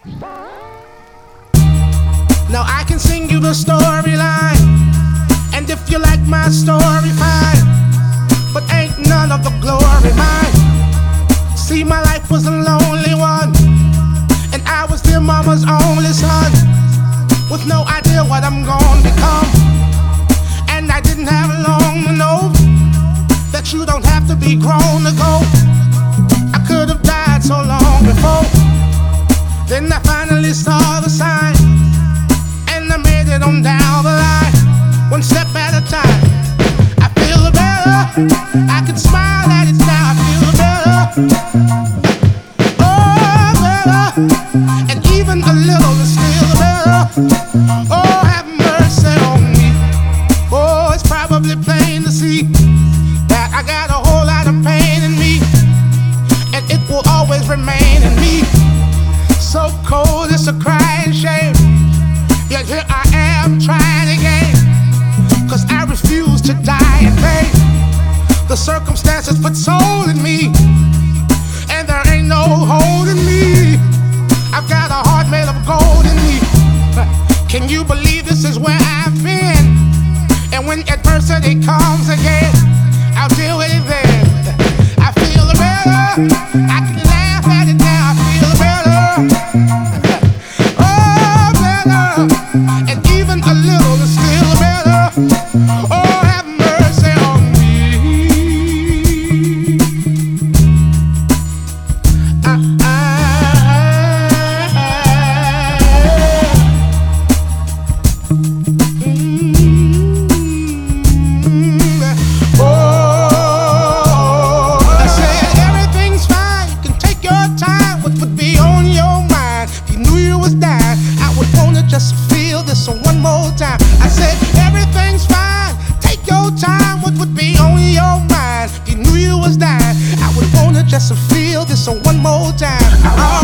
Now I can sing you the storyline, and if you like my story, fine. But ain't none of the glory mine. See, my life was a lonely one, and I was their mama's only son, with no idea what I'm gonna become. And I didn't have long to know that you don't have to be grown to go. I could have died so long before. Then I finally saw the sign, and I made it on down the line, one step at a time. I feel better, I can smile at it now. I feel better, oh better, and even a little is still better. Oh, have mercy on me. Oh, it's probably plain to see that I got a whole lot of pain in me, and it will always remain in me. So cold, it's a crying shame. Yet here I am trying again, 'cause I refuse to die in vain. The circumstances put soul in me, and there ain't no holding me. I've got a heart made of gold in me. Can you believe this is where I've been? And when adversity comes again, I'll deal with it then. I feel better, I can laugh at it now. I feel better, oh better, and even a little is still better. Oh, have mercy on me. I said everything's fine. You can take your time. What would be on your mind? If you knew you was dying, I would wanna just feel this one more time. I said everything's fine. Take your time. What would be on your mind? If you knew you was dying, I would wanna just feel this one more time.